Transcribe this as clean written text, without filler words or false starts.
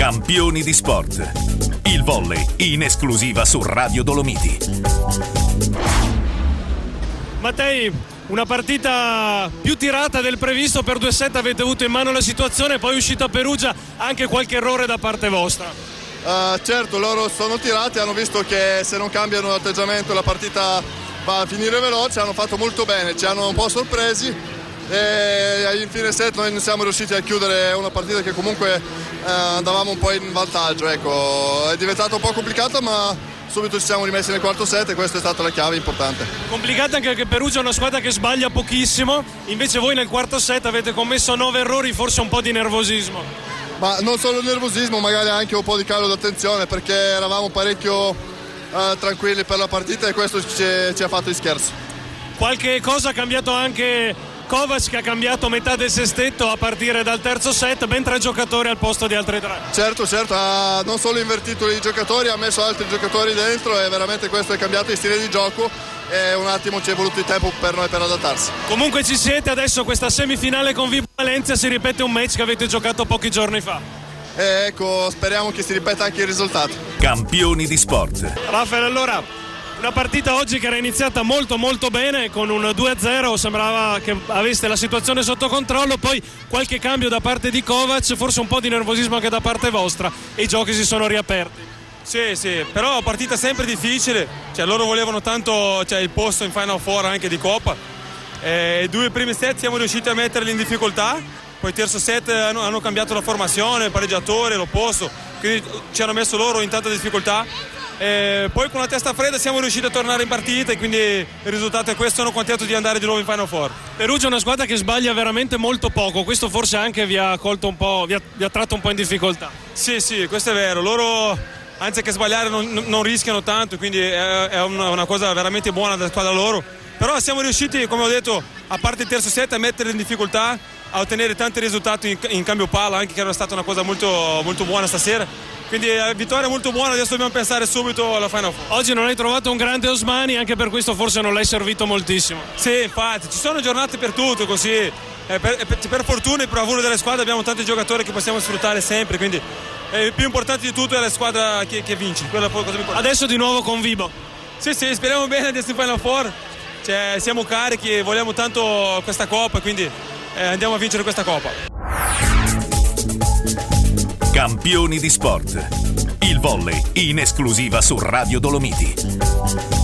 Campioni di sport. Il volley in esclusiva su Radio Dolomiti. Mattei, una partita più tirata del previsto, per 2-7 avete avuto in mano la situazione, poi uscita a Perugia, anche qualche errore da parte vostra. Certo, loro sono tirati, hanno visto che se non cambiano atteggiamento la partita va a finire veloce, hanno fatto molto bene, ci hanno un po' sorpresi e in fine set noi non siamo riusciti a chiudere una partita che comunque andavamo un po' in vantaggio, ecco. È diventato un po' complicato, ma subito ci siamo rimessi nel quarto set e questa è stata la chiave importante. Complicata anche perché Perugia è una squadra che sbaglia pochissimo, invece voi nel quarto set avete commesso 9 errori, forse un po' di nervosismo. Ma non solo il nervosismo, magari anche un po' di calo d'attenzione, perché eravamo parecchio tranquilli per la partita e questo ci ha fatto di scherzo. Qualche cosa ha cambiato anche Kovac, che ha cambiato metà del sestetto a partire dal terzo set, ben 3 giocatori al posto di altri 3. Certo, ha non solo invertito i giocatori, ha messo altri giocatori dentro e veramente questo è cambiato il stile di gioco e un attimo ci è voluto il tempo per noi per adattarsi. Comunque ci siete, adesso questa semifinale con Vibo Valencia, si ripete un match che avete giocato pochi giorni fa. Ecco, speriamo che si ripeta anche il risultato. Campioni di sport. Raffaele, allora, una partita oggi che era iniziata molto molto bene con un 2-0, sembrava che aveste la situazione sotto controllo, poi qualche cambio da parte di Kovac, forse un po' di nervosismo anche da parte vostra e i giochi si sono riaperti. Sì, però partita sempre difficile, loro volevano tanto il posto in Final Four anche di Coppa, i 2 primi set siamo riusciti a metterli in difficoltà, poi il terzo set hanno cambiato la formazione, il pareggiatore, l'opposto, quindi ci hanno messo loro in tanta difficoltà. Poi con la testa fredda siamo riusciti a tornare in partita e quindi il risultato è questo, sono contento di andare di nuovo in Final Four. Perugia è una squadra che sbaglia veramente molto poco, questo forse anche vi ha colto un po', vi ha tratto un po' in difficoltà. Sì, questo è vero, loro anziché sbagliare non rischiano tanto, quindi è una cosa veramente buona della squadra loro, però siamo riusciti, come ho detto, a parte il terzo set, a mettere in difficoltà, a ottenere tanti risultati in cambio palla, anche che era stata una cosa molto, molto buona stasera. Quindi vittoria molto buona, adesso dobbiamo pensare subito alla Final Four. Oggi non hai trovato un grande Osmani, anche per questo forse non l'hai servito moltissimo. Sì, infatti, ci sono giornate per tutto, così per fortuna e per bravura delle squadre abbiamo tanti giocatori che possiamo sfruttare sempre, quindi il più importante di tutto è la squadra che vince, quella è la cosa più importante. Adesso di nuovo con Vibo. Sì, speriamo bene di essere in Final Four, siamo carichi, vogliamo tanto questa Coppa, quindi andiamo a vincere questa Coppa. Campioni di sport. Il volley in esclusiva su Radio Dolomiti.